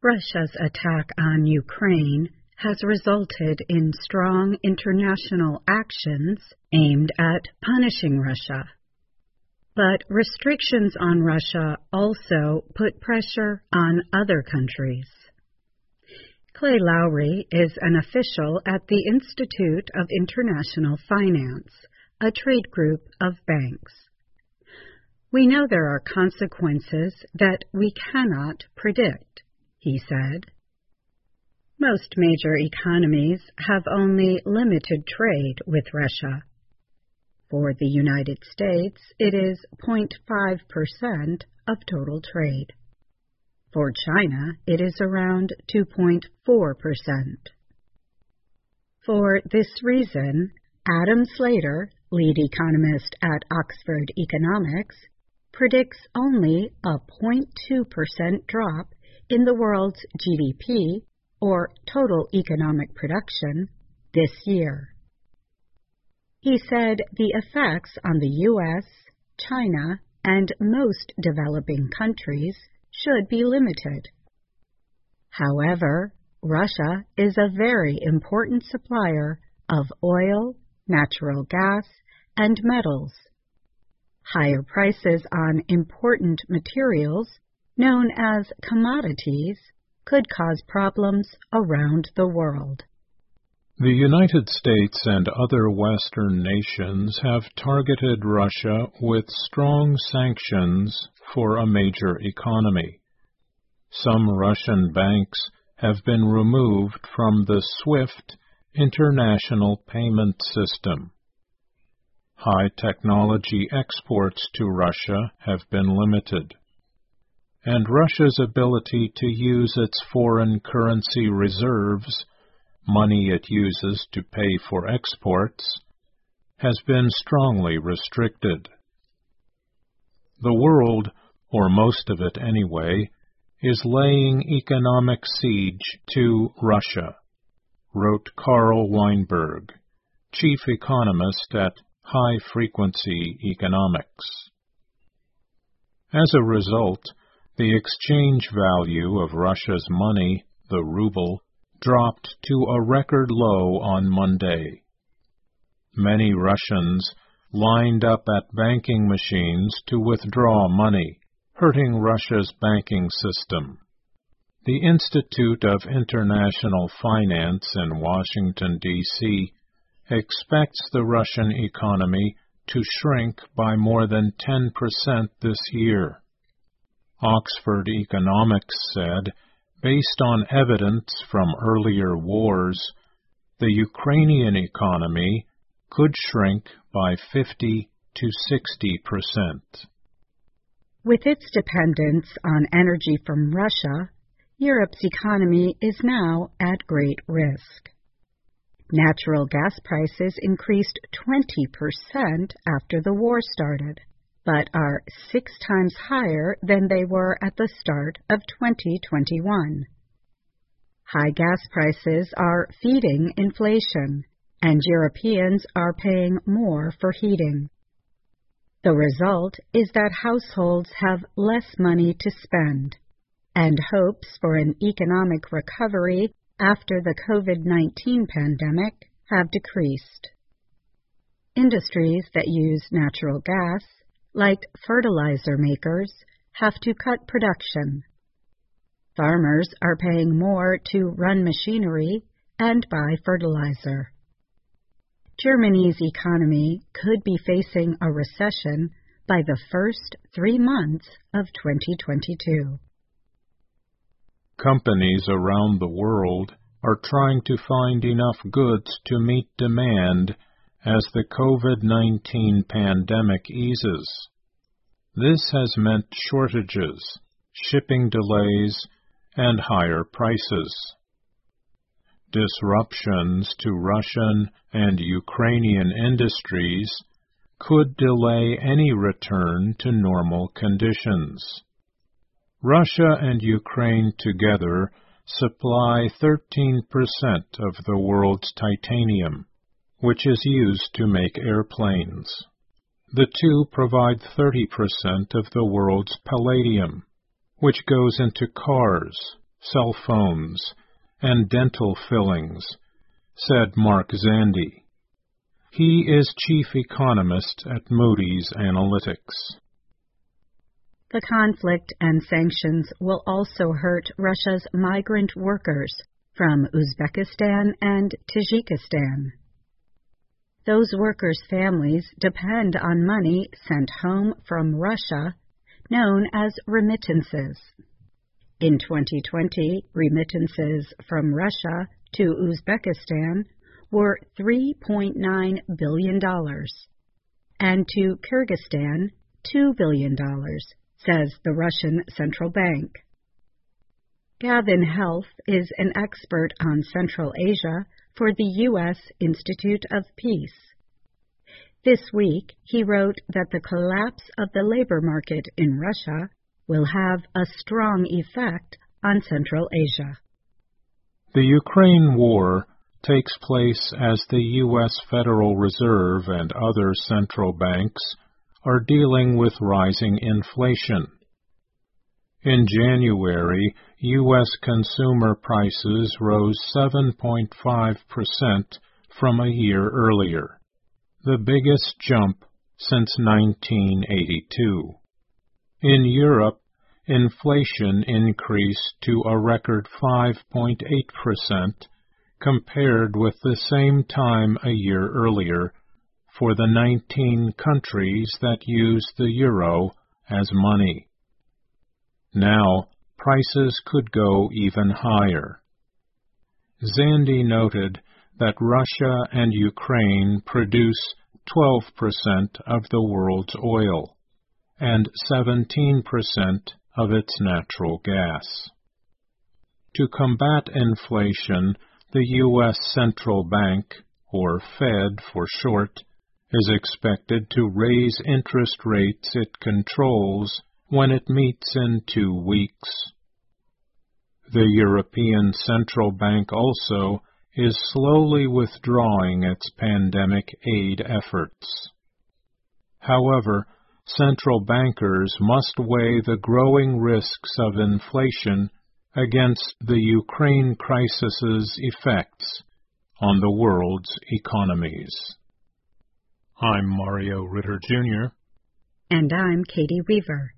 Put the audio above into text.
Russia's attack on Ukraine has resulted in strong international actions aimed at punishing Russia. But restrictions on Russia also put pressure on other countries. Clay Lowry is an official at the Institute of International Finance, a trade group of banks. We know there are consequences that we cannot predict, he said. Most major economies have only limited trade with Russia. For the United States, it is 0.5% of total trade. For China, it is around 2.4%. For this reason, Adam Slater, lead economist at Oxford Economics, predicts only a 0.2% drop in the world's GDP, or total economic production, this year. He said the effects on the U.S., China, and most developing countries should be limited. However, Russia is a very important supplier of oil, natural gas, and metals. Higher prices on important materials, known as commodities, could cause problems around the world. The United States and other Western nations have targeted Russia with strong sanctions for a major economy. Some Russian banks have been removed from the SWIFT international payment system. High-technology exports to Russia have been limited, and Russia's ability to use its foreign currency reserves, money it uses to pay for exports, has been strongly restricted. The world, or most of it anyway, is laying economic siege to Russia, wrote Carl Weinberg, chief economist at High Frequency Economics. As a result, the exchange value of Russia's money, the ruble, dropped to a record low on Monday. Many Russians lined up at banking machines to withdraw money, hurting Russia's banking system. The Institute of International Finance in Washington, D.C., expects the Russian economy to shrink by more than 10% this year. Oxford Economics said, based on evidence from earlier wars, the Ukrainian economy could shrink by 50 to 60%. With its dependence on energy from Russia, Europe's economy is now at great risk. Natural gas prices increased 20% after the war started, but are 6 times higher than they were at the start of 2021. High gas prices are feeding inflation, and Europeans are paying more for heating. The result is that households have less money to spend, and hopes for an economic recovery after the COVID-19 pandemic have decreased. Industries that use natural gas, like fertilizer makers, have to cut production. Farmers are paying more to run machinery and buy fertilizer. Germany's economy could be facing a recession by the first 3 months of 2022. Companies around the world are trying to find enough goods to meet demand as the COVID-19 pandemic eases. This has meant shortages, shipping delays, and higher prices. Disruptions to Russian and Ukrainian industries could delay any return to normal conditions. Russia and Ukraine together supply 13% of the world's titanium, which is used to make airplanes. The two provide 30% of the world's palladium, which goes into cars, cell phones, and dental fillings, said Mark Zandi. He is chief economist at Moody's Analytics. The conflict and sanctions will also hurt Russia's migrant workers from Uzbekistan and Tajikistan. Those workers' families depend on money sent home from Russia, known as remittances. In 2020, remittances from Russia to Uzbekistan were $3.9 billion, and to Kyrgyzstan, $2 billion, says the Russian Central Bank. Gavin Health is an expert on Central Asia for the U.S. Institute of Peace. This week, he wrote that the collapse of the labor market in Russia will have a strong effect on Central Asia. The Ukraine war takes place as the U.S. Federal Reserve and other central banks are dealing with rising inflation. In January, U.S. consumer prices rose 7.5% from a year earlier, the biggest jump since 1982. In Europe, inflation increased to a record 5.8% compared with the same time a year earlier for the 19 countries that use the euro as money. Now, prices could go even higher. Zandi noted that Russia and Ukraine produce 12% of the world's oil and 17% of its natural gas. To combat inflation, the U.S. Central Bank, or Fed for short, is expected to raise interest rates it controls when it meets in 2 weeks. The European Central Bank also is slowly withdrawing its pandemic aid efforts. However, central bankers must weigh the growing risks of inflation against the Ukraine crisis's effects on the world's economies. I'm Mario Ritter, Jr. And I'm Katie Weaver.